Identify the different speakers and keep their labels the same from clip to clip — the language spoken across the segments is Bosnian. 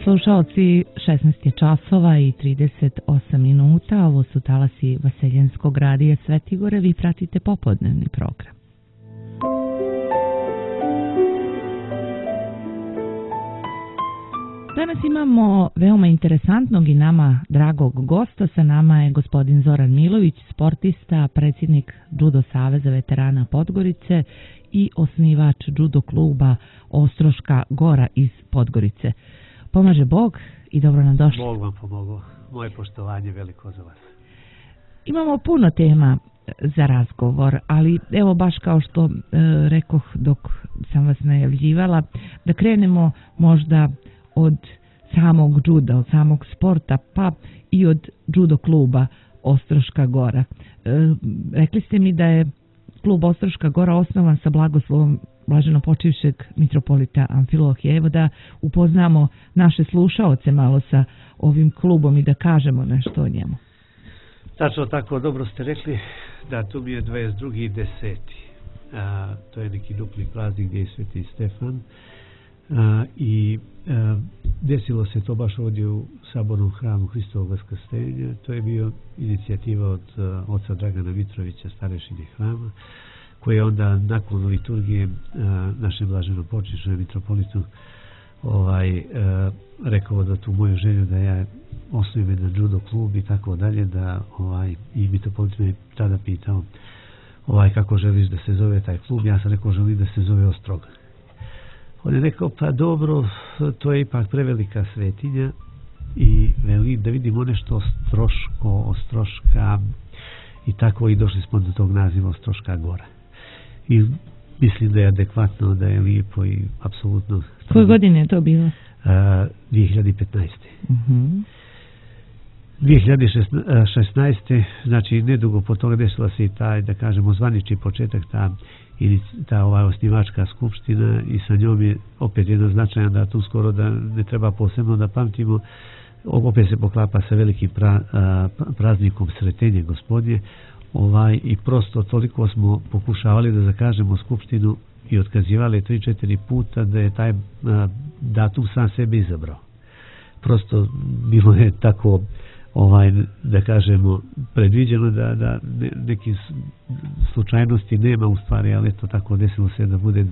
Speaker 1: slušaoci, 16 je časova i 38 minuta. Ovo su talasi Vaseljenskog radija Svetigore. Vi pratite popodnevni program. Danas imamo veoma interesantnog i nama dragog gosta. Sa nama je gospodin Zoran Milović, sportista, predsjednik Judo Saveza veterana Podgorice i osnivač judo kluba Ostroška Gora iz Podgorice. Pomaže Bog i dobro nam došli.
Speaker 2: Bog vam pomogao. Moje poštovanje veliko za vas.
Speaker 1: Imamo puno tema za razgovor, ali evo baš kao što rekoh dok sam vas najavljivala, da krenemo možda od samog juda, od samog sporta, pa i od judo kluba Ostroška Gora. Rekli ste mi da je klub Ostroška Gora osnovan sa blagoslovom blaženopočivšeg mitropolita Amfilohija. Evo da upoznamo naše slušaoce malo sa ovim klubom i da kažemo nešto o njemu.
Speaker 2: Tačno tako, dobro ste rekli, da tu mi je 22.10. To je neki dupli praznik gdje je Sveti Stefan. Desilo se to baš ovdje u Sabornom hramu Hristovog vaskrsenja. To je bio inicijativa od oca Dragana Mitrovića, starešine hrama, koji je onda nakon liturgije našem blaženopočivšem mitropolitu rekao da tu moju želju da ja osnujem jedan judo klub i tako dalje, da i mitropolit me tada pitao kako želiš da se zove taj klub. Ja sam rekao želim da se zove Ostroga. On je rekao pa dobro, to je ipak prevelika svetinja i veli da vidimo nešto Ostroška i tako i došli smo do tog naziva Ostroška Gora. I mislim da je adekvatno, da je lijepo i apsolutno.
Speaker 1: Koje godine je to bilo?
Speaker 2: 2015. 2016. znači nedugo po toga desila se i taj, da kažemo, zvanični početak, ta osnivačka skupština i sa njom je opet jedan značajan datum, skoro da ne treba posebno da pamtimo, opet se poklapa sa velikim praznikom Sretenje Gospodnje, i prosto toliko smo pokušavali da zakažemo skupštinu i otkazivali 3-4 puta da je taj datum sam sebe izabrao. Prosto bilo je tako da kažemo predviđeno da neki slučajnosti nema u stvari, ali eto tako desilo se da bude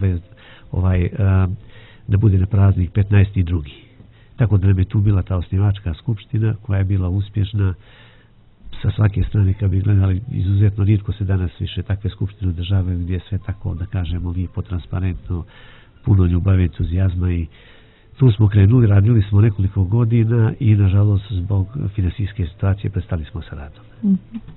Speaker 2: da bude na praznik 15.2. Tako da nam je tu bila ta osnivačka skupština koja je bila uspješna sa svake strane. Kad bi gledali, izuzetno rijetko se danas više takve skupštine održavaju gdje je sve tako, da kažemo, lijepo, transparentno, puno ljubave, entuzijazma i tu smo krenuli, radili smo nekoliko godina i nažalost zbog finansijske situacije prestali smo sa radom.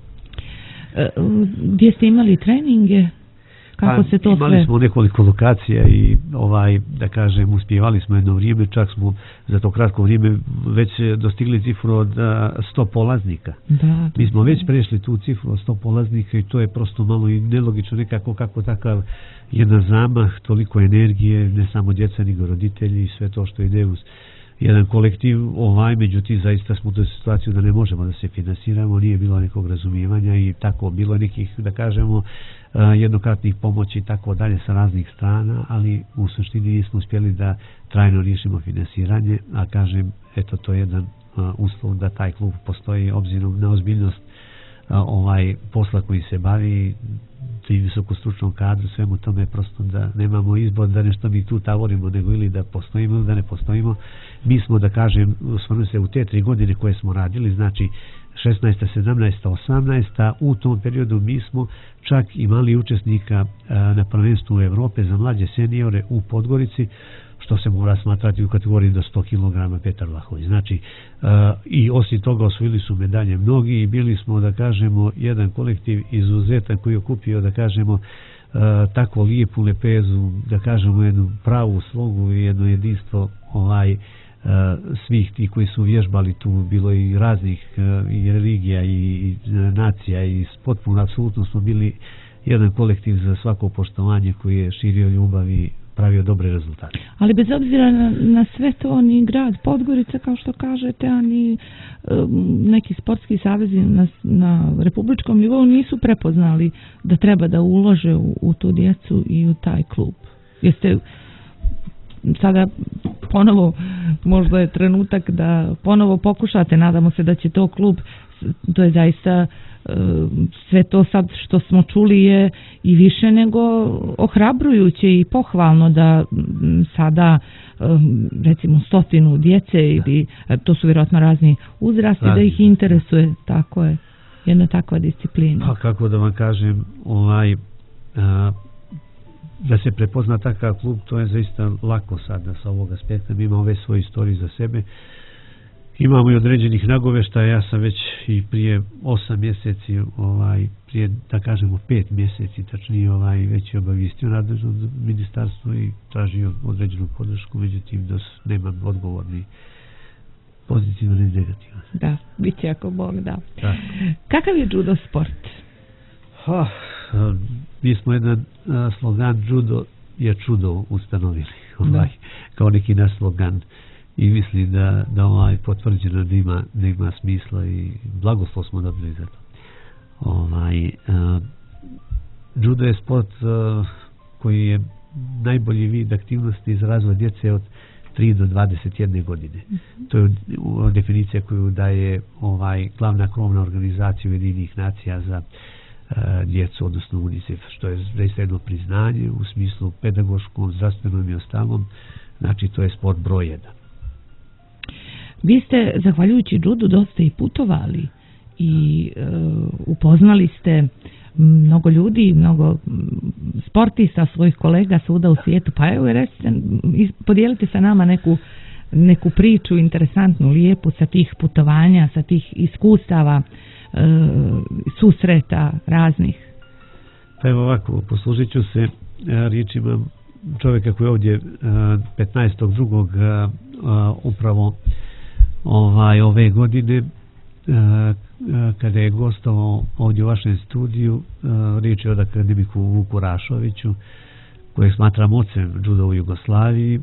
Speaker 1: Gdje ste imali treninge? Kako se to
Speaker 2: imali smo nekoliko lokacija i da kažem uspjevali smo jedno vrijeme, čak smo za to kratko vrijeme već dostigli cifru od 100 polaznika. Mi smo već prešli tu cifru od 100 polaznika i to je prosto malo i nelogično nekako kako takav jedan zamah, toliko energije, ne samo djeca nego roditelji i sve to što ide uz jedan kolektiv, međutim zaista smo u toj situaciju da ne možemo da se finansiramo, nije bilo nekog razumijevanja i tako bilo nekih, da kažemo, jednokratnih pomoći i tako dalje sa raznih strana, ali u suštini nismo uspjeli da trajno riješimo finansiranje, a kažem, eto to je jedan uslov da taj klub postoji obzirom na ozbiljnost posla koji se bavi i visokostručnom kadru, svemu tome, prosto da nemamo izbor da nešto mi tu tavorimo, nego ili da postojimo ili da ne postojimo. Mi smo, da kažem, osvrnuo se u te 3 godine koje smo radili, znači 16. 17. 18. u tom periodu mi smo čak imali učesnika na prvenstvu Evrope za mlađe seniore u Podgorici, što se mora smatrati u kategoriji do 100 kg Petar Vlahović. Znači, i osim toga osvojili su medalje mnogi i bili smo, da kažemo, jedan kolektiv izuzetan koji je okupio, da kažemo, takvu lijepu lepezu, da kažemo, jednu pravu slogu i jedno jedinstvo svih ti koji su vježbali tu, bilo i raznih i religija i nacija i potpuno apsolutno smo bili jedan kolektiv za svako poštovanje koji je širio ljubav i pravio dobre rezultate.
Speaker 1: Ali bez obzira na sve to, ni grad Podgorica, kao što kažete, a ni neki sportski savezi na republičkom nivou nisu prepoznali da treba da ulože u tu djecu i u taj klub. Jeste sada ponovo možda je trenutak da ponovo pokušate, nadamo se da će to klub, to je zaista sve to sad što smo čuli je i više nego ohrabrujuće i pohvalno da sada recimo 100 djece ili to su vjerojatno razni uzrasti da ih interesuje, tako je, jedna takva disciplina.
Speaker 2: Pa kako da vam kažem, da se prepozna takav klub, to je zaista lako sada sa ovog aspekta. Mi imamo već svoju istoriju za sebe. Imamo i određenih nagoveštaja. Ja sam već i prije 8 mjeseci, prije da kažemo 5 mjeseci, tačnije već je obavijestio nadležno ministarstvo i tražio određenu podršku, međutim nemam odgovor ni pozitivno ni negativno.
Speaker 1: Da, bit će ako Bog da. Kakav je judo sport?
Speaker 2: Mi smo jedan slogan judo je čudo ustanovili, kao neki naš slogan. I mislim da potvrđeno da ima smisla i blagoslov smo dobili za to. Judo je sport koji je najbolji vid aktivnosti za razvoj djece od 3 do 21 godine. To je definicija koju daje glavna krovna organizacija Ujedinjenih nacija za djecu, odnosno UNICEF, što je zaista jedno priznanje u smislu pedagoškom, zdravstvenom i ostalom. Znači, to je sport broj 1.
Speaker 1: Vi ste, zahvaljujući judu, dosta i putovali i upoznali ste mnogo ljudi, mnogo sportista, svojih kolega svuda u svijetu. Pa evo, podijelite sa nama neku priču interesantnu, lijepu sa tih putovanja, sa tih iskustava, susreta raznih.
Speaker 2: Pa evo ovako, poslužit ću se riječima čovjeka koji je ovdje 15.2. upravo ove godine kada je gostovao ovdje u vašem studiju. Riječ je o akademiku Vuku Rašoviću, kojeg smatram ocem juda u Jugoslaviji.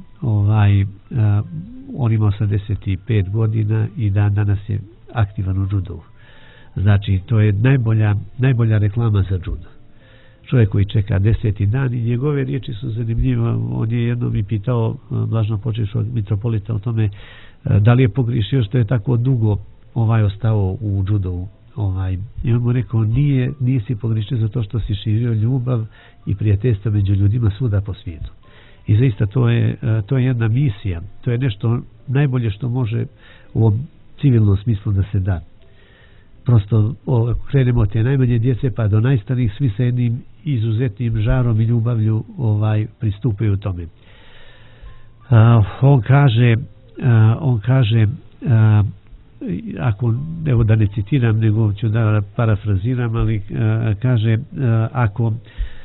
Speaker 2: On ima 85 godina i danas je aktivan u judu. Znači, to je najbolja reklama za judo. Čovjek koji čeka 10. dan i njegove riječi su zanimljive. On je jednom i pitao blažno počevšog mitropolita o tome da li je pogriješio što je tako dugo ostao u judovu. I on mu rekao, nisi pogriješio zato što si širio ljubav i prijateljstvo među ljudima svuda po svijetu. I zaista to je jedna misija. To je nešto najbolje što može u ovom civilnom smislu da se da. Prosto krenemo od te najmanje djece pa do najstarijih, svi sa jednim izuzetnim žarom i ljubavlju pristupaju tome. On kaže, ako, evo da ne citiram, nego ću da parafraziram, ali kaže, ako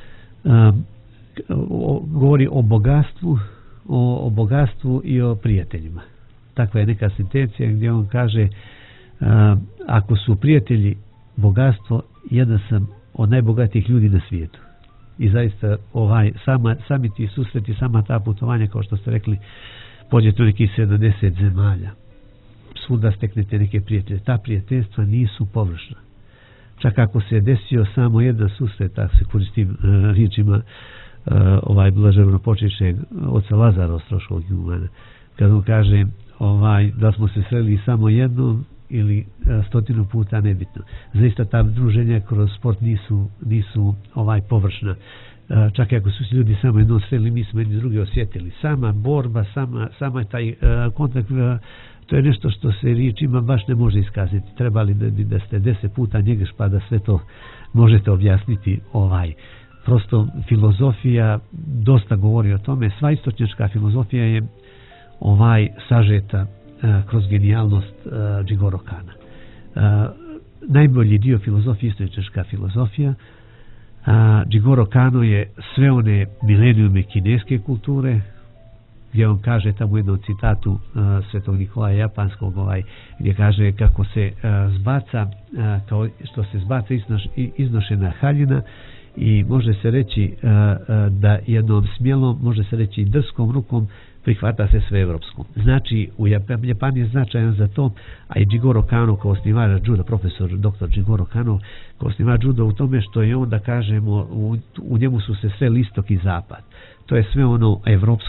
Speaker 2: govori o bogatstvu i o prijateljima. Takva je neka sentencija gdje on kaže, ako su prijatelji bogatstvo, jedan sam od najbogatijih ljudi na svijetu. I zaista sami ti susreti, sama ta putovanja, kao što ste rekli, pođete u nekih 70 zemalja. Svuda steknete neke prijatelje. Ta prijateljstva nisu površna. Čak ako se desio samo jedan susret, tako se koristim riječima blaževno počešeg oca Lazara Ostroškog Jumana, kad on kaže da smo se sreli samo jednom ili 100 puta, nebitno. Zaista ta druženja kroz sport nisu površna. Čak ako su se ljudi samo jednom sreli, mi smo jedni drugi osjetili. Sama borba, sama taj kontakt, to je nešto što se riječima baš ne može iskazati. Trebali da ste 10 puta njegeš pa da sve to možete objasniti. Prosto filozofija dosta govori o tome. Sva istočnjačka filozofija je sažeta kroz genijalnost Jigoro Kana. Najbolji dio filozofije istočnjačka filozofija. Jigoro Kano je sve one milenijume kineske kulture, gdje on kaže tamo u jednom citatu Svetog Nikolaja Japanskog, gdje kaže kako se zbaca, kao što se zbaca iznošena haljina, i može se reći da jednom smjelom, može se reći drskom rukom prihvata se sve evropskom. Znači, u Japanu je značajan za to, a i Jigoro Kano kao osnivač juda, profesor dr. Jigoro Kano kao osnivač juda u tome što je on, da kažemo, u njemu su se sve istok i zapad. To je sve ono evropsko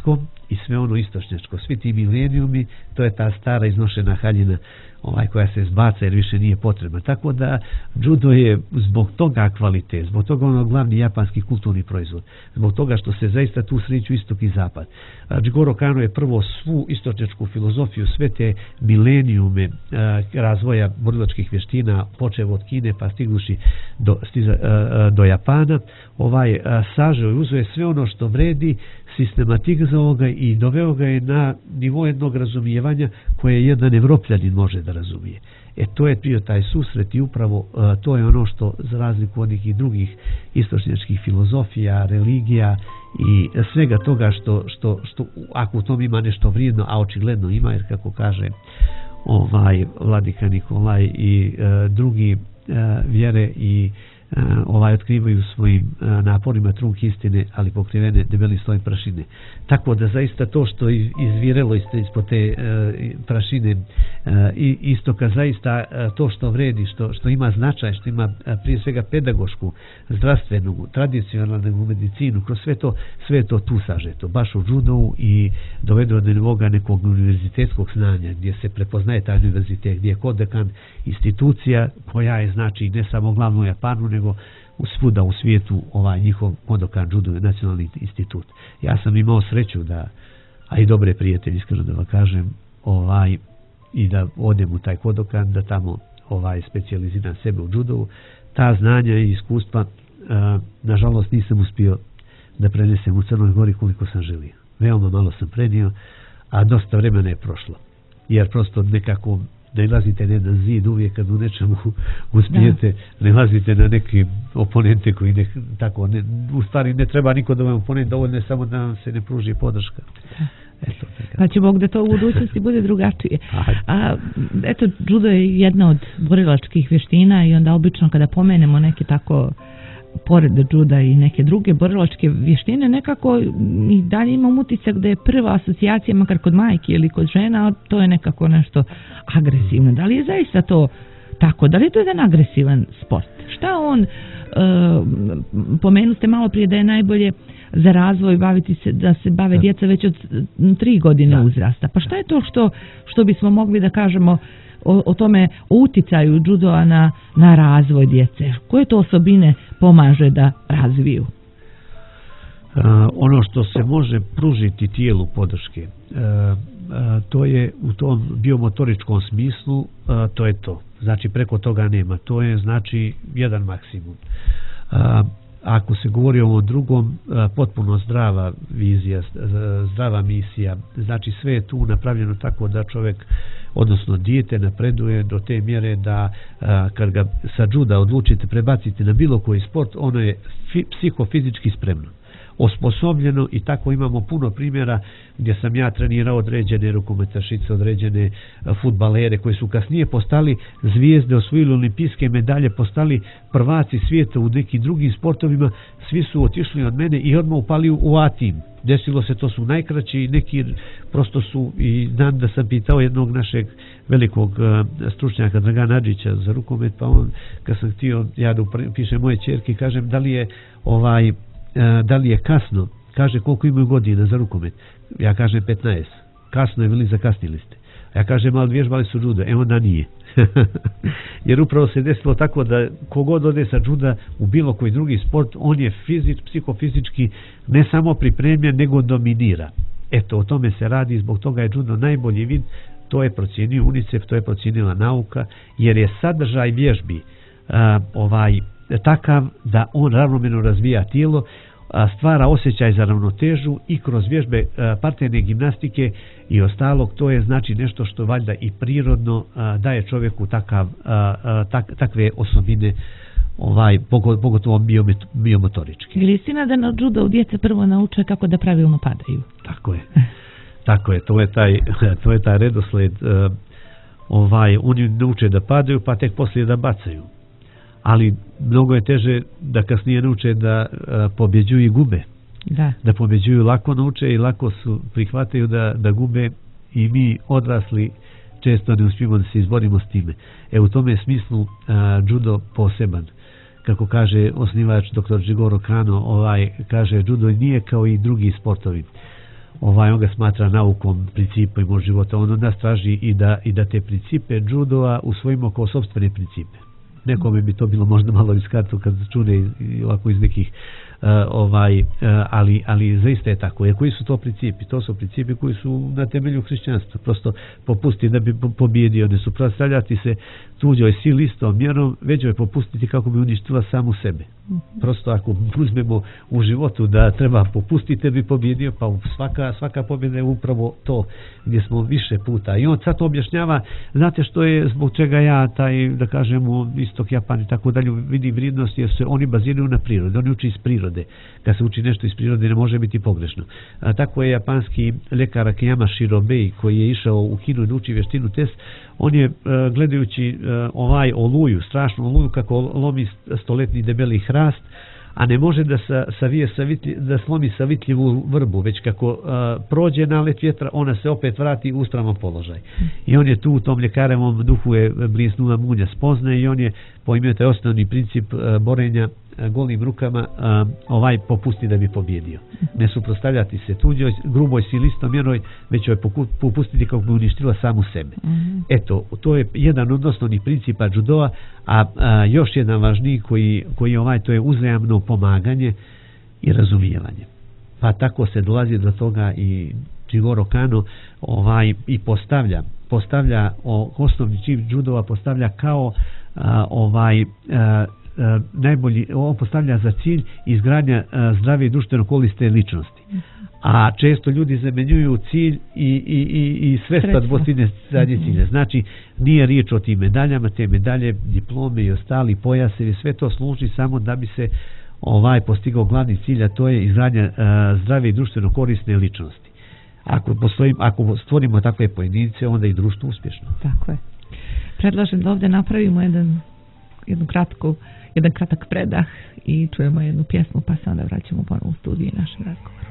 Speaker 2: i sve ono istočnjačko. Svi ti milenijumi, to je ta stara iznošena haljina koja se zbaca jer više nije potrebna. Tako da judo je zbog toga kvalitet, zbog toga ono glavni japanski kulturni proizvod, zbog toga što se zaista tu sreću istok i zapad. Jigoro Kano je prvo svu istočnjačku filozofiju, sve te milenijume razvoja borilačkih vještina, počev od Kine pa stignuši do Japana, sažeo i uzeo sve ono što vredi, sistematizovao ga i doveo ga je na nivo jednog razumijevanja koje jedan Evropljanin može da razumije. To je bio taj susret i upravo to je ono što, za razliku od nekih drugih istočnjačkih filozofija, religija i svega toga što ako u tom ima nešto vrijedno, a očigledno ima, jer kako kaže vladika Nikolaj i drugi vjere i otkrivaju svojim naporima trunke istine, ali pokrivene debelim slojem prašine. Tako da zaista to što izvirelo ispod te prašine istoka, zaista to što vredi, što ima značaj, što ima prije svega pedagošku, zdravstvenu, tradicionalnu medicinu, kroz sve to tu sažeto, baš u judovu i dovedu do nivoga nekog univerzitetskog znanja, gdje se prepoznaje taj univerzitet, gdje je Kodokan institucija koja je znači ne samo glavno u Japanu, nego svuda u svijetu njihov Kodokan judo nacionalni institut. Ja sam imao sreću a i dobre prijatelji, iskreno da vam kažem, i da odem u taj Kodokan, da tamo specijaliziram sebe u judovu. Ta znanja i iskustva nažalost nisam uspio da prenesem u Crnoj Gori koliko sam želio. Veoma malo sam prenio, a dosta vremena je prošlo. Jer prosto nekako ne nalazite na jedan zid uvijek kad u nečemu uspijete, ne nalazite na neke oponente koji u stvari ne treba niko da vam oponent, dovoljno je samo da vam se ne pruži podrška.
Speaker 1: Pa će Bog da to u budućnosti bude drugačije. Eto, judo je jedna od borilačkih vještina i onda obično kada pomenemo neke tako pored juda i neke druge borilačke vještine, nekako i dalje imam utisak da je prva asocijacija, makar kod majke ili kod žena, to je nekako nešto agresivno. Da li je zaista to tako? Da li je to jedan agresivan sport? Šta on, pomenuste malo prije da je najbolje za razvoj baviti se, da se bave djeca već od 3 godine uzrasta. Pa šta je to što bismo mogli da kažemo o tome, o uticaju judoa na razvoj djece? Koje to osobine pomaže da razviju?
Speaker 2: Ono što se može pružiti tijelu podrške, to je u tom biomotoričkom smislu, to je to. Znači preko toga nema. To je znači jedan maksimum. Ako se govori o ovom drugom, potpuno zdrava vizija, zdrava misija, znači sve je tu napravljeno tako da čovjek, odnosno dijete, napreduje do te mjere da kad ga sa juda odlučite prebaciti na bilo koji sport, ono je psihofizički spremno, osposobljeno, i tako imamo puno primjera gdje sam ja trenirao određene rukometašice, određene fudbalere koji su kasnije postali zvijezde, osvojili olimpijske medalje, postali prvaci svijeta u nekim drugim sportovima. Svi su otišli od mene i odmah upali u A tim. Desilo se, to su najkraći, neki prosto su, i znam da sam pitao jednog našeg velikog stručnjaka Dragana Adžića za rukomet, pa on, kad sam htio ja da pišem moje ćerke, kažem da li je kasno, kaže koliko imaju godina za rukomet, ja kažem 15, kasno je, veli zakasnili ste, ja kažem ali vježbali su judo, onda nije. Jer upravo se desilo tako da kogod ode sa juda u bilo koji drugi sport, on je psihofizički ne samo pripremljen, nego dominira. Eto, o tome se radi, zbog toga je judo najbolji vid, to je procijenio UNICEF, to je procijenila nauka, jer je sadržaj vježbi takav da on ravnomjerno razvija tijelo, stvara osjećaj za ravnotežu i kroz vježbe parterne gimnastike i ostalog. To je znači nešto što valjda i prirodno daje čovjeku takve osobine, pogotovo biomotoričke.
Speaker 1: Je li istina da na judo djeca prvo nauče kako da pravilno padaju?
Speaker 2: Tako je, to je taj redosled. Oni nauče da padaju, pa tek poslije da bacaju. Ali mnogo je teže da kasnije nauče da pobjeđuju i gube. Da pobjeđuju lako nauče i lako su prihvataju da gube, i mi odrasli često ne uspijemo da se izborimo s time. U tome smislu judo poseban. Kako kaže osnivač dr. Jigoro Kano, kaže judo nije kao i drugi sportovi. on ga smatra naukom, principima života. On od nas traži i da te principe judoa usvojimo kao sopstvene principe. Nekome bi to bilo možda malo riskantno kad čune ovako iz nekih ali zaista je tako. Jer koji su to principi? To su principi koji su na temelju hrišćanstva. Prosto popusti da bi pobjedio, ne suprotstavljati se tuđoj sili istom mjerom, već je popustiti kako bi uništila samu sebe. Prosto ako uzmemo u životu da treba popustiti da bi pobjedio, pa svaka pobjeda je upravo to gdje smo više puta. I on sad to objašnjava, znate što je, zbog čega ja taj, da kažemo, istok Japan i tako dalje, vidim vrijednost, jer se oni baziraju na prirodi, oni uči iz prirode. Kad se uči nešto iz prirode ne može biti pogrešno. Tako je japanski lekar Akiyama Shirobei, koji je išao u Kinu da uči vještinu test, on je gledajući oluju, strašnu oluju kako lomi stoletni debeli hrast, a ne može da slomi savitljivu vrbu, već kako prođe nalet vjetra, ona se opet vrati u uspravan položaj. I on je tu u tom ljekarevom duhu je bliznuva munja spoznaje i on je poimio taj osnovni princip borenja golim rukama, popusti da bi pobjedio. Ne suprotstavljati se tuđoj, gruboj silistom mjeroj, već joj popustiti kako bi uništila samu sebe. Eto, to je jedan od osnovnih principa judoa, a još jedan važniji koji to je uzajamno pomaganje i razumijevanje. Pa tako se dolazi do toga i Jigoro Kano i postavlja osnovni čin judoa postavlja kao najbolji, on postavlja za cilj izgradnja zdrave i društveno korisne ličnosti. A često ljudi zamenjuju cilj i sredstva dvostigne zadnje cilje. Znači, nije riječ o tim medaljama, te medalje, diplome i ostali pojasevi, sve to služi samo da bi se postigao glavni cilj, a to je izgradnja zdrave i društveno korisne ličnosti. Ako stvorimo takve pojedince, onda i društvo uspješno. Tako je.
Speaker 1: Predlažem da ovdje napravimo jedan kratak predah i čujemo jednu pjesmu, pa se onda vraćamo ponovno u studiju i našem razgovoru.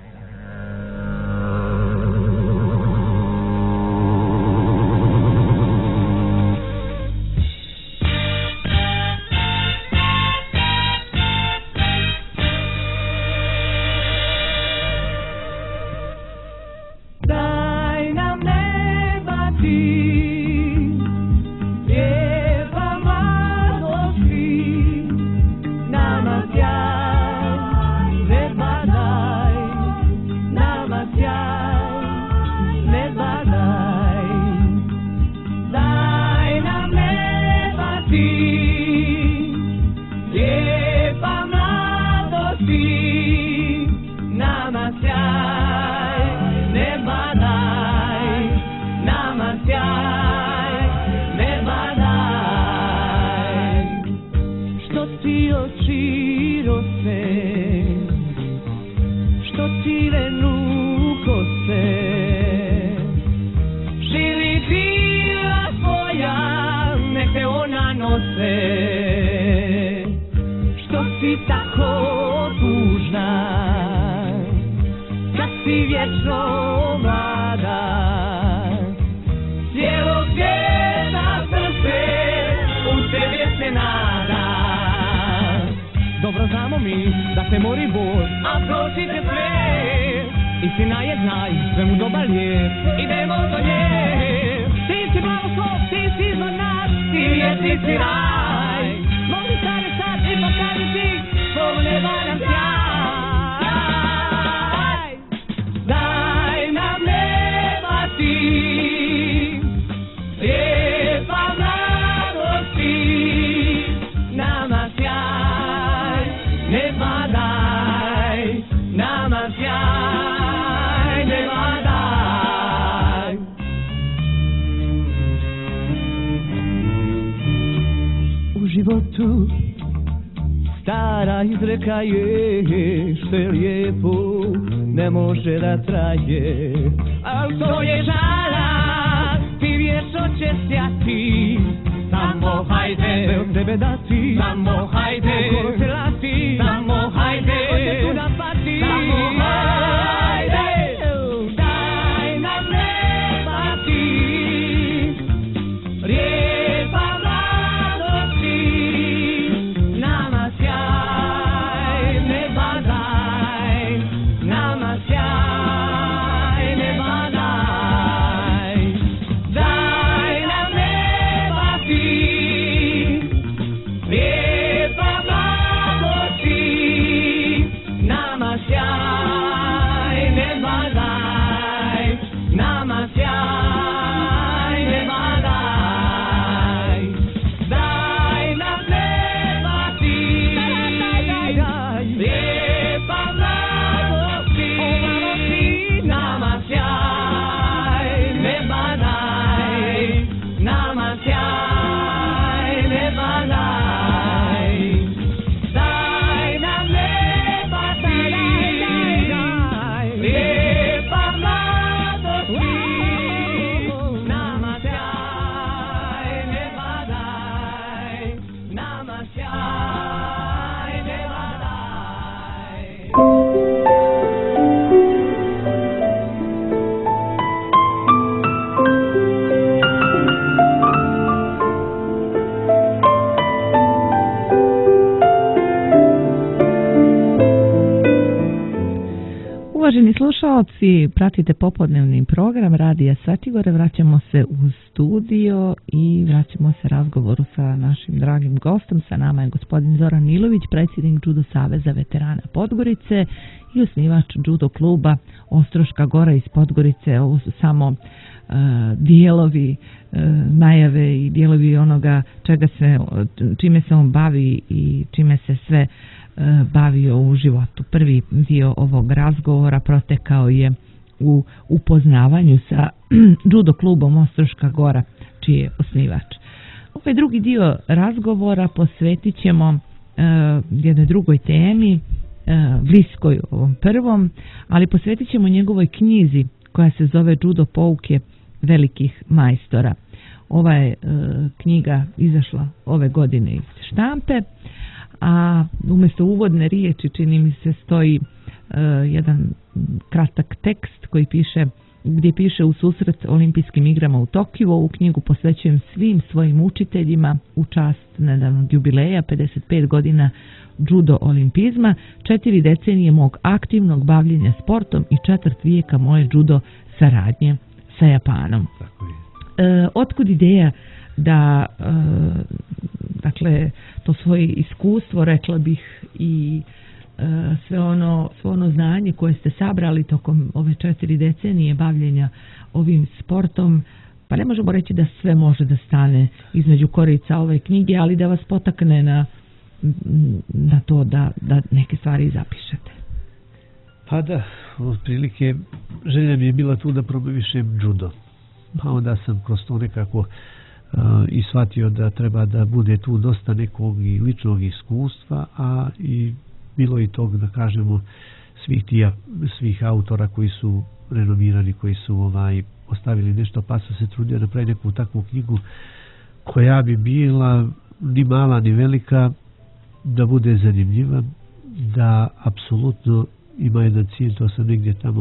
Speaker 3: Stara izreka je, što je lijepo ne može da traje, al to je žala, ti vječno će sjati. Samo hajde, sve od sebe dati. Samo hajde, oko se lati. Samo hajde, ko će tu da pati. Samo hajde, daj nam ne pati. Lijepa mladosti, nama sjaj ne badaj, nama sjaj
Speaker 1: Uvaženi slušalci, pratite popodnevni program Radija Svetigore, vraćamo se u studio i vraćamo se razgovoru sa našim dragim gostom. Sa nama je gospodin Zoran Milović, predsjednik Judo Saveza veterana Podgorice i osnivač Judo kluba Ostroška Gora iz Podgorice. Ovo su samo dijelovi najave i dijelovi onoga čime se on bavi i čime se sve bavio u životu. Prvi dio ovog razgovora protekao je u upoznavanju sa Judo klubom Ostroška Gora, čiji je osnivač. Ovaj drugi dio razgovora posvetit ćemo jednoj drugoj temi, bliskoj ovom prvom, ali posvetit ćemo njegovoj knjizi koja se zove Judo pouke velikih majstora. Ova je knjiga izašla ove godine iz štampe, a umjesto uvodne riječi čini mi se stoji jedan kratak tekst gdje piše: u susret olimpijskim igrama u Tokiju. Ovu knjigu posvećujem svim svojim učiteljima u čast nedavnog jubileja 55 godina judo olimpizma, 4 decenije mog aktivnog bavljenja sportom i 4 vijeka moje judo saradnje sa Japanom. Otkud ideja da dakle to svoje iskustvo, rekla bih, i sve ono znanje koje ste sabrali tokom ove 4 decenije bavljenja ovim sportom, pa ne možemo reći da sve može da stane između korica ove knjige, ali da vas potakne na to da neke stvari zapišete.
Speaker 2: Pa da, otprilike želja mi je bila tu da promovišem judo. Pa onda sam kroz to nekako i shvatio da treba da bude tu dosta nekog i ličnog iskustva, a i bilo i tog, da kažemo, svih autora koji su renomirani, koji su ostavili nešto, pa sam se trudio napraviti neku takvu knjigu koja bi bila ni mala ni velika, da bude zanimljiva, da apsolutno ima jedan cilj, to sam negdje tamo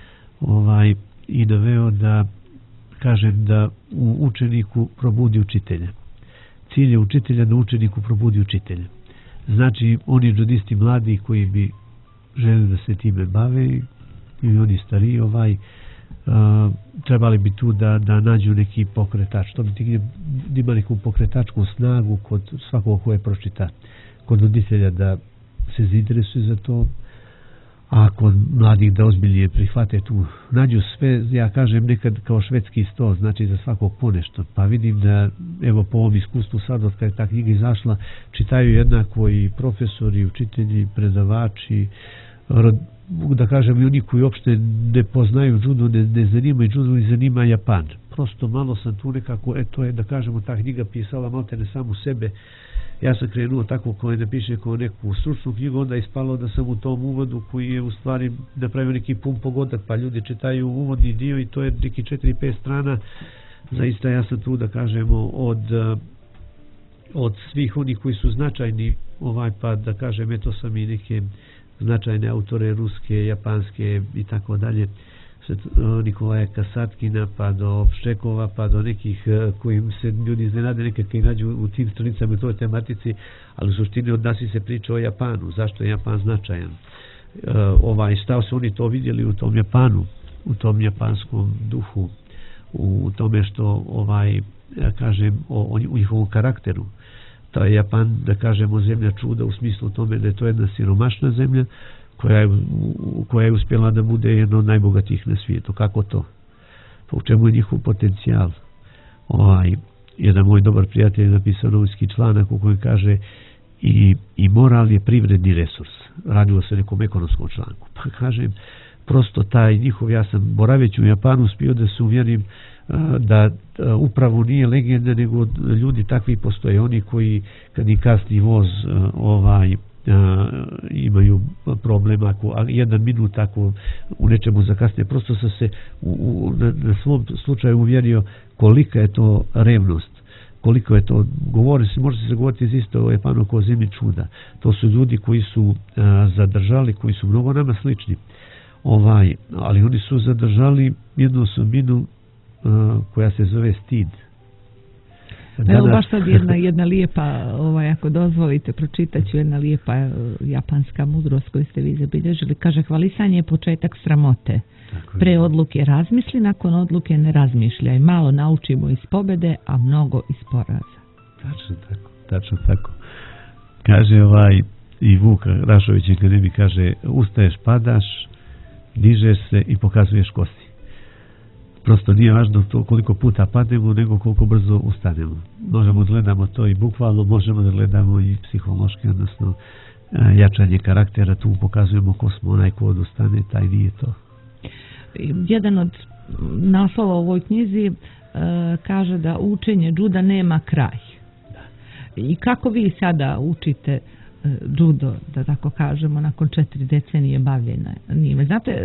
Speaker 2: i naveo, da kažem da u učeniku probudi učitelja. Cilj je učitelja da učeniku probudi učitelja. Znači, oni judisti mladi koji bi želi da se time bave i oni stariji trebali bi tu da nađu neki pokretač. To bi ti ima neku pokretačku snagu kod svakog koje pročita, kod roditelja da se zainteresuju za to, a kod mladih da ozbiljnije prihvate tu. Nađu sve, ja kažem nekad kao švedski sto, znači za svakog ponešto. Pa vidim da, evo po ovom iskustvu sad od kada je ta knjiga izašla, čitaju jednako i profesori, učitelji, predavači, da kažem i oni koji uopšte ne poznaju judo, ne zanimaju judo, ne zanima Japan. Prosto malo sam tu nekako, to je, da kažemo, ta knjiga pisala malte ne samo sebe. Ja sam krenuo tako koje napiše kao neku stručnu knjigu, onda je ispalo da sam u tom uvodu koji je u stvari napravio neki pun pogodak, pa ljudi čitaju uvodni dio i to je neki 4-5 strana. Zaista ja sam tu, da kažemo, od svih onih koji su značajni, pa da kažem, eto sam i neke značajne autore ruske, japanske i tako dalje, Nikolaja Kasatkina, pa do Ščekova, pa do nekih kojim se ljudi iznenade nekakve nađu u tim stranicama u toj tematici, ali u suštini od nas se priča o Japanu, zašto je Japan značajan. Šta su oni to vidjeli u tom Japanu, u tom japanskom duhu, u tome što, kažem, u njihovom karakteru. To je Japan, da kažemo, zemlja čuda u smislu tome da je to jedna siromašna zemlja koja je uspjela da bude jedna od najbogatijih na svijetu. Kako to? Pa u čemu je njihov potencijal? Jedan moj dobar prijatelj je napisao novinski članak u kojem kaže i moral je privredni resurs. Radilo se nekom ekonomskom članku. Pa kažem, prosto taj njihov, ja sam boraveći u Japanu uspio da se uvjerim da upravo nije legenda, nego ljudi takvi postoje. Oni koji kad i kasni voz imaju problema, a 1 minut ako u nečemu zakasne, prosto sam se na svom slučaju uvjerio kolika je to revnost, koliko je to, može se govoriti iz isto o Japanu kao zemlji čuda. To su ljudi koji su zadržali, koji su mnogo nama slični, ali oni su zadržali jednu osobinu koja se zove stid.
Speaker 1: Evo baš sad jedna lijepa, ako dozvolite, pročitat ću jedna lijepa japanska mudrost koju ste vi zabilježili. Kaže, hvalisanje je početak sramote. Pre odluke razmisli, nakon odluke ne razmišljaj. Malo naučimo iz pobjede, a mnogo iz poraza.
Speaker 2: Tačno tako. Kaže i Vuk Rašović akademik, kaže, ustaješ, padaš, dižeš se i pokazuješ kosti. Prosto nije važno to koliko puta pademo, nego koliko brzo ustanemo. Možemo da gledamo to i bukvalno, možemo da gledamo i psihološki, odnosno jačanje karaktera, tu pokazujemo ko smo, onaj ko odustane, taj nije to.
Speaker 1: Jedan od naslova u ovoj knjizi kaže da učenje džuda nema kraj. I kako vi sada učite judo, da tako kažemo, nakon 4 decenije bavljenja njime? Znate,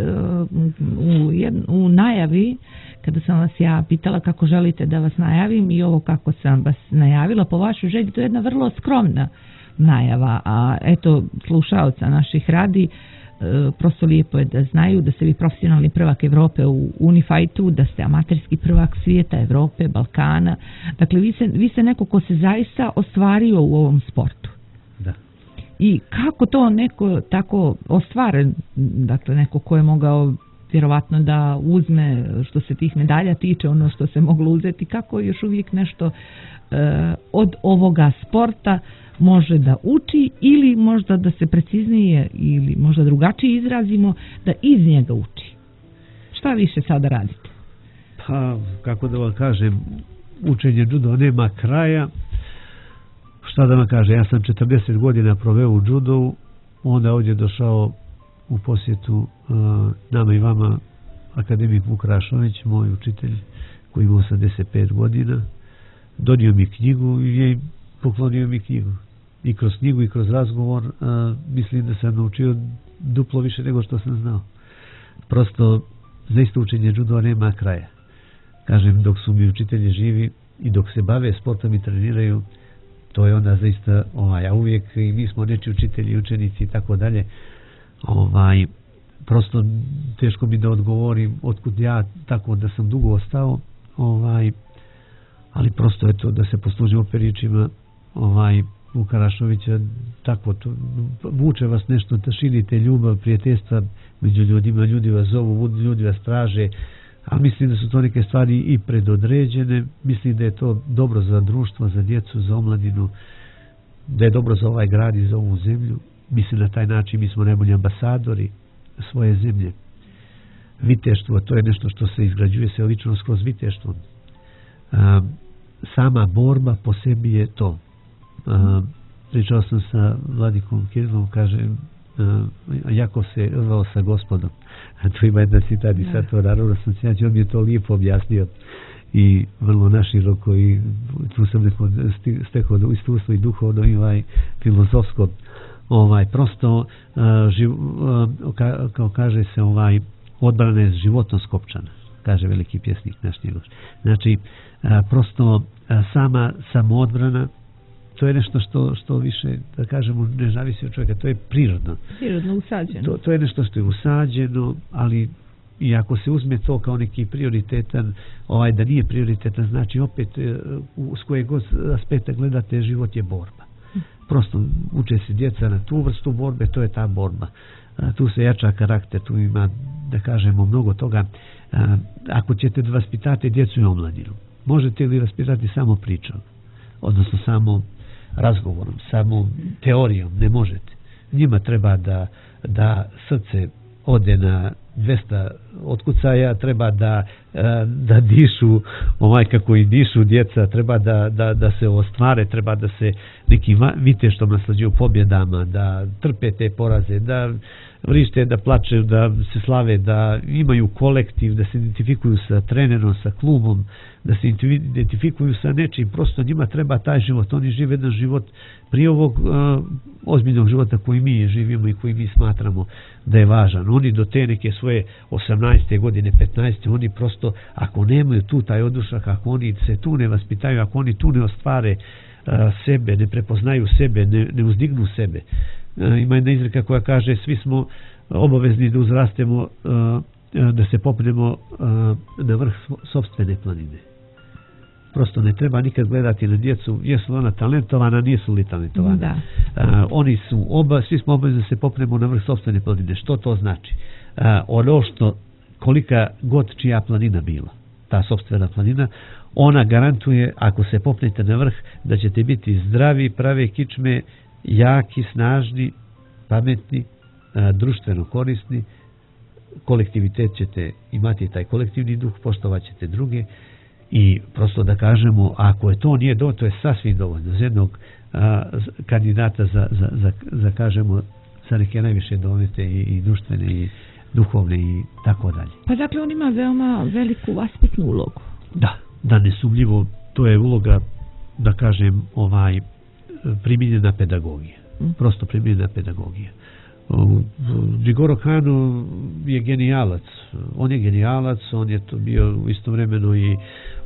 Speaker 1: u najavi, kada sam vas ja pitala kako želite da vas najavim i ovo kako sam vas najavila, po vašoj želji, to je jedna vrlo skromna najava, a eto, slušaoca naših radi, prosto lijepo je da znaju da ste vi profesionalni prvak Evrope u Unifajtu, da ste amaterski prvak svijeta, Evrope, Balkana. Dakle, vi ste neko ko se zaista ostvario u ovom sportu.
Speaker 2: Da.
Speaker 1: I kako to neko tako ostvaren, dakle neko ko je mogao vjerovatno da uzme, što se tih medalja tiče, ono što se moglo uzeti, kako još uvijek nešto od ovoga sporta može da uči, ili možda da se preciznije ili možda drugačije izrazimo, da iz njega uči? Šta više sada radite?
Speaker 2: Pa, kako da vam kažem, učenje judo nema kraja. Šta da vam kažem, ja sam 40 godina proveo u judu, onda ovdje došao u posjetu nama i vama akademik Vuk Rašović, moj učitelj koji ima 85 godina, donio mi knjigu i poklonio mi knjigu. I kroz knjigu i kroz razgovor mislim da sam naučio duplo više nego što sam znao. Prosto zaista učenje judo nema kraja. Kažem, dok su mi učitelji živi i dok se bave sportom i treniraju, to je onda zaista, a uvijek i mi smo neči učitelji, učenici i tako dalje, prosto teško mi da odgovorim otkud ja tako da sam dugo ostao, ali prosto je to da se poslužim opet riječima Vuka Rašovića, tako to vuče vas nešto, da širite ljubav, prijateljstva među ljudima, ljudi vas zovu, ljudi vas traže, a mislim da su to neke stvari i predodređene, mislim da je to dobro za društvo, za djecu, za omladinu, da je dobro za ovaj grad i za ovu zemlju. Mislim na taj način mi smo najbolji ambasadori svoje zemlje. Viteštvo, to je nešto što se izgrađuje se lično kroz viteštvo. Sama borba po sebi je to. Pričao sam sa Vladikom Kirilom, kaže, jako se rvao sa gospodom. Tu ima jedna citat i sad to naravno sam sjećao, on mi je to lijepo objasnio i vrlo naširoko, i tu sam stekao iskustvo i duhovno i filozofsko. Prosto kao kaže se, odbrana je životom skopčana, kaže veliki pjesnik naš njegov. Znači, prosto sama samoodbrana, to je nešto što više, da kažemo, ne zavisi od čovjeka, to je prirodno.
Speaker 1: Prirodno usađeno.
Speaker 2: To je nešto što je usađeno, ali i ako se uzme to kao neki prioritetan, da nije prioritetan, znači opet s kojeg god aspekta gledate, život je borba. Prosto uče se djeca na tu vrstu borbe, to je ta borba. Tu se jača karakter, tu ima, da kažemo, mnogo toga. Ako ćete da vaspitate djecu i omladinu, možete li vaspitati samo pričom, odnosno samo razgovorom, samo teorijom? Ne možete. Njima treba da srce ode na 200 otkucaja, treba da dišu kako i dišu djeca, treba da se ostvare, treba da se nekim viteštom naslađuju pobjedama, da trpe te poraze, da vrište, da plače, da se slave, da imaju kolektiv, da se identifikuju sa trenerom, sa klubom, da se identifikuju sa nečim. Prosto njima treba taj život. Oni žive jedan život prije ovog ozbiljnog života koji mi živimo i koji mi smatramo da je važan. Oni do te neke svoje 18. godine, 15. oni prosto, ako nemaju tu taj odušak, ako oni se tu ne vaspitaju, ako oni tu ne ostvare sebe, ne prepoznaju sebe, ne uzdignu sebe. Ima jedna izreka koja kaže, svi smo obavezni da uzrastemo, da se popnemo na vrh sopstvene planine. prosto ne treba nikad gledati na djecu jesu li ona talentovana, nisu li talentovana. Oni su svi smo obavezni da se popnemo na vrh sopstvene planine. Što to znači? Ono što kolika god čija planina bila, ta sopstvena planina, ona garantuje, ako se popnete na vrh, da ćete biti zdravi, prave kičme, jaki, snažni, pametni, društveno korisni, kolektivitet ćete imati, taj kolektivni duh, poštovat ćete druge i prosto da kažemo, ako je to nije to je sasvim dovoljno za jednog kandidata za kažemo, za neke najviše domete i društvene i duhovne i tako dalje.
Speaker 1: Pa dakle, on ima veoma veliku vaspitnu ulogu.
Speaker 2: Da, nesumljivo, to je uloga, da kažem, primijenjena pedagogija. Prosto primijenjena pedagogija. Džigoro Kano je genijalac. On je genijalac, on je to bio istovremeno i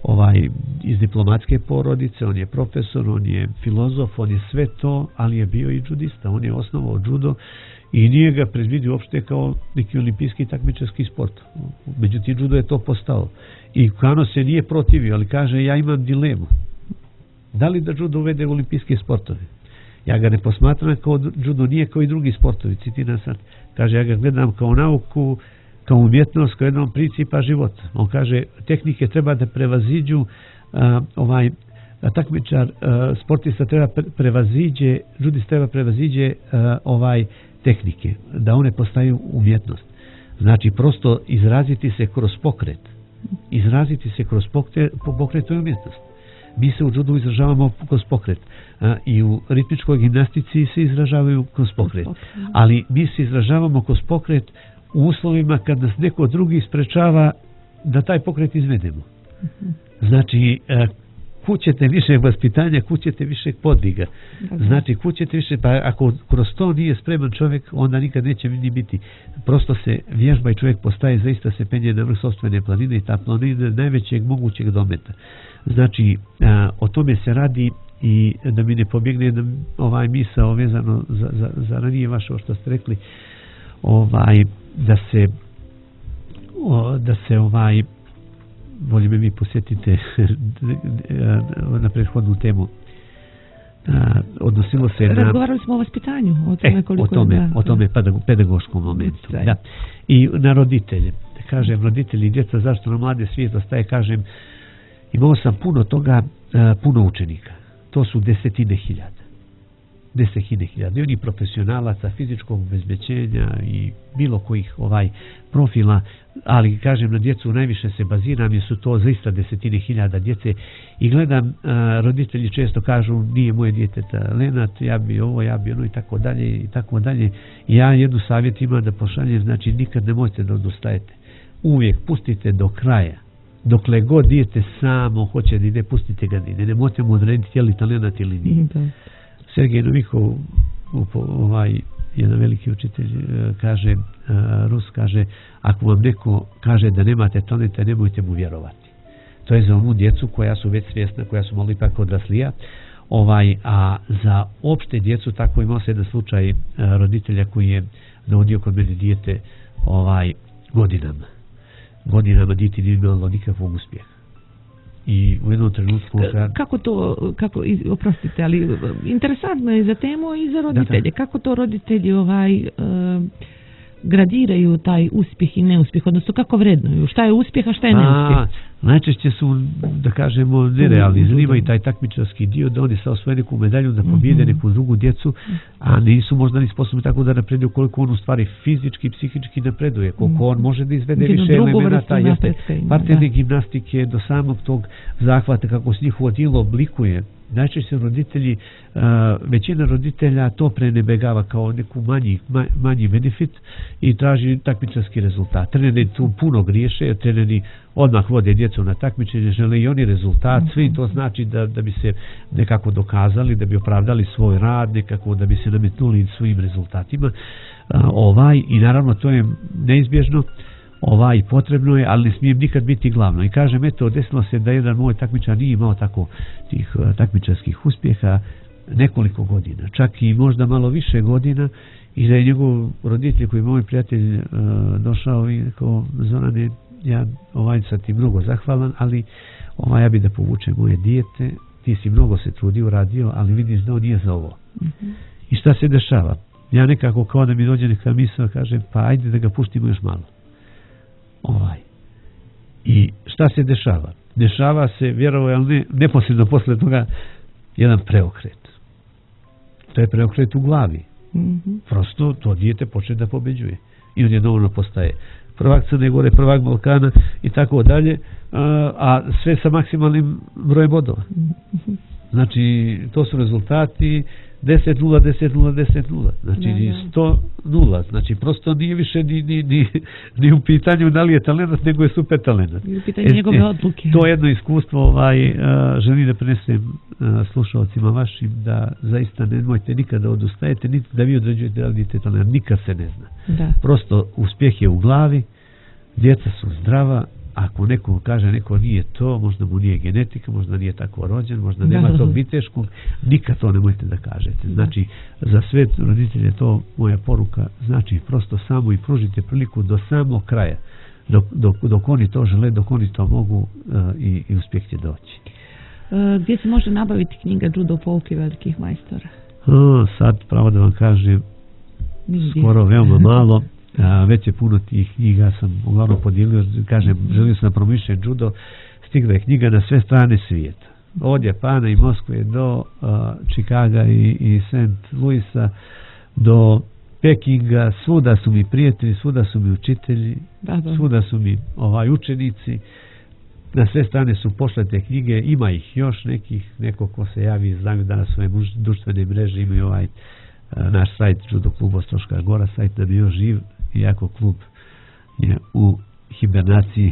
Speaker 2: iz diplomatske porodice, on je profesor, on je filozof, on je sve to, ali je bio i džudista. On je osnovao džudo i nije ga predvidio uopšte kao neki olimpijski takmičarski sport. Međutim, džudo je to postao. I Kano se nije protivio, ali kaže, ja imam dilemu. Da li da džudo uvede u olimpijske sportove? Ja ga ne posmatram kao džudo, nije kao i drugi sportovi, citiram sad. Kaže, ja ga gledam kao nauku, kao umjetnost, kao jednom principa života. On kaže, tehnike treba da prevaziđu, takmičar, sportista treba prevaziđe, džudist treba prevaziđe tehnike, da one postaju umjetnost. Znači, prosto izraziti se kroz pokret. Izraziti se kroz pokret, to je umjetnost. Mi se u džudu izražavamo kroz pokret i u ritmičkoj gimnastici se izražavaju kroz pokret. Ali mi se izražavamo kroz pokret u uslovima kad nas neko drugi sprečava da taj pokret izvedemo. Znači, kućete više vaspitanja, kućete više podviga. Znači, kućete više, pa ako kroz to nije spreman čovjek, onda nikad neće ni biti. Prosto se vježba i čovjek postaje, zaista se penje na vrh sopstvene planine i ta planina je najvećeg mogućeg dometa. Znači, o tome se radi i da mi ne pobjegne misao vezano za ranije vaše što ste rekli, da se volje me vi posjetite na prethodnu temu. Odnosilo se na...
Speaker 1: Razgovarali smo o vaspitanju,
Speaker 2: o tome pedagoškom momentu. Da. I na roditelje. Kažem, roditelji i djeca, zašto na mlade svijet ostaje, kažem, imao sam puno toga, puno učenika. To su 10.000. 10.000. I oni profesionalaca, fizičkog obezbeđenja i bilo kojih profila, ali kažem, na djecu najviše se baziram jer su to zaista 10.000 djece i gledam, roditelji često kažu, nije moje dijete talenat, ja bi ovo, ja bi ono i tako dalje i tako dalje. Ja jednu savjet imam da pošaljem, znači nikad nemojte da odustajete. Uvijek pustite do kraja. Dokle god dijete samo hoće da ide, pustite ga da ide. Nemojte mu odrediti je li talenat ili nije. Sergej Novikov, jedan veliki učitelj, kaže, Rus kaže, ako vam neko kaže da nemate talenta, nemojte mu vjerovati. To je za ovu djecu koja su već svjesna, koja su malo ipak odraslija, a za opšte djecu, tako imao se jedan slučaj roditelja koji je dovodio kod mene dijete godinama dijete nije imalo nikakvog uspjeha. I u jednom trenutku...
Speaker 1: Oprostite, ali interesantno je za temu i za roditelje. Kako to roditelji gradiraju taj uspjeh i neuspjeh, odnosno kako vrednuju? Šta je uspjeh, a šta je neuspjeh?
Speaker 2: Najčešće su, da kažemo, nerealni. Zanimaju taj takmičarski dio da oni sa osvoje neku medalju, da pobijede neku drugu djecu, a nisu možda ni sposobni tako da napreduju koliko on u stvari fizički i psihički napreduje, koliko on može da izvede više elemenata. Parterne gimnastike do samog tog zahvata, kako se njihovo tijelo oblikuje. Najčešće roditelji, većina roditelja to prenebegava kao neku manji benefit i traži takmičarski rezultat. Treneri tu puno griješe, treneri odmah vode djecu na takmičenje, žele i oni rezultat, sve to znači da bi se nekako dokazali, da bi opravdali svoj rad, nekako da bi se nametnuli svojim rezultatima. I naravno to je neizbježno, potrebno je, ali ne smije nikad biti glavno. I kažem, eto, desilo se da jedan moj takmičar nije imao tako tih takmičarskih uspjeha nekoliko godina, čak i možda malo više godina, i da je njegov roditelj, koji je moj prijatelj, došao i rekao, Zorane, ja sad ti mnogo zahvalan, ali ja bi da povučem moje dijete, ti si mnogo se trudio, radio, ali vidiš da on nije za ovo. I šta se dešava? Ja nekako kao da mi dođe neka misao, kažem, pa ajde da ga pustimo još malo. I šta se dešava? Dešava se, vjerovali, neposredno posle toga, jedan preokret. To je preokret u glavi. Prosto to dijete počne da pobeđuje. I on je dovoljno postaje prvak Crne Gore, prvak Balkana i tako dalje, a sve sa maksimalnim brojem bodova. Znači, to su rezultati 10-0, 10-0, 10-0. Znači, 100-0. Znači, prosto nije više ni u pitanju da li je talent, nego je super talent.
Speaker 1: I u pitanju njegove odluke.
Speaker 2: To jedno iskustvo želim da prenesem slušalcima vašim, da zaista nemojte nikada odustajete, niti da vi određujete da li je talent. Nikad se ne zna. Prosto uspjeh je u glavi, djeca su zdrava. Ako neko kaže neko nije to, možda mu nije genetika, možda nije tako rođen, možda nema tog viteškog, nikad to nemojte da kažete. Znači, za sve roditelje to moja poruka, znači prosto samo i pružite priliku do samog kraja. Dok oni to žele, dok oni to mogu i uspjeh će doći.
Speaker 1: Gdje se može nabaviti knjiga Judo pouke velikih majstora?
Speaker 2: Sad, pravo da vam kažem, skoro veoma malo. Već je puno tih knjiga, sam uglavnom podijelio, kažem, želio sam da promišljam judo, stigla je knjiga na sve strane svijeta. Od Japana i Moskve do Čikaga i St. Louisa do Pekinga, svuda su mi prijatelji, svuda su mi učitelji, svuda su mi učenici, na sve strane su pošle te knjige, ima ih još neko ko se javi, znaju da na svoje društvene mreže imaju naš sajt Judo klub Ostroška Gora, sajt nam je još živ, iako klub je u hibernaciji.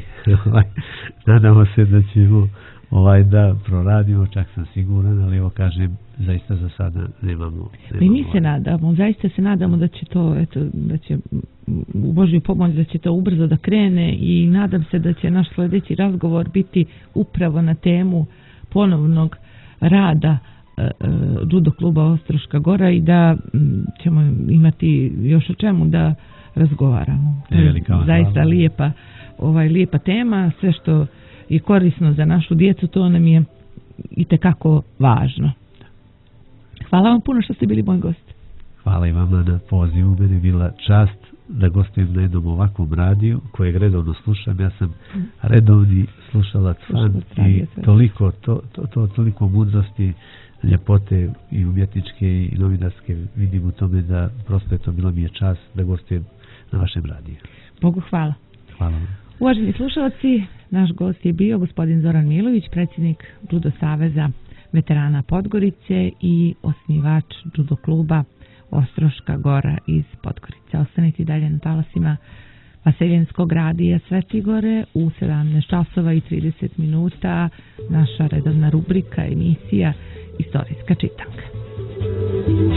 Speaker 2: Nadamo se da ćemo da proradimo, čak sam siguran, ali evo kažem, zaista za sada nemamo.
Speaker 1: I mi se nadamo, zaista se nadamo da će to, da će u Božju pomoć da će to ubrzo da krene i nadam se da će naš sljedeći razgovor biti upravo na temu ponovnog rada Judo kluba Ostroška Gora i da ćemo imati još o čemu da razgovaramo. Zaista lijepa tema, sve što je korisno za našu djecu, to nam je itekako važno. Hvala vam puno što ste bili moj gost.
Speaker 2: Hvala i vama na pozivu, meni je bila čast da gostujem na jednom ovakvom radiju kojeg redovno slušam. Ja sam redovni slušalac, fan i toliko mudrosti, ljepote i umjetničke i novinarske vidim u tome da prosto je to bilo mi je čast da gostujem na vašem radiju.
Speaker 1: Bogu hvala.
Speaker 2: Hvala vam.
Speaker 1: Uvaženi slušalci, naš gost je bio gospodin Zoran Milović, predsjednik Judo saveza veterana Podgorice i osnivač Judo kluba Ostroška Gora iz Podgorice. Ostanite dalje na talasima Vaseljenskog radija Sveti Gore u 17 časova i 30 minuta. Naša redovna rubrika, emisija Istorijska čitanka.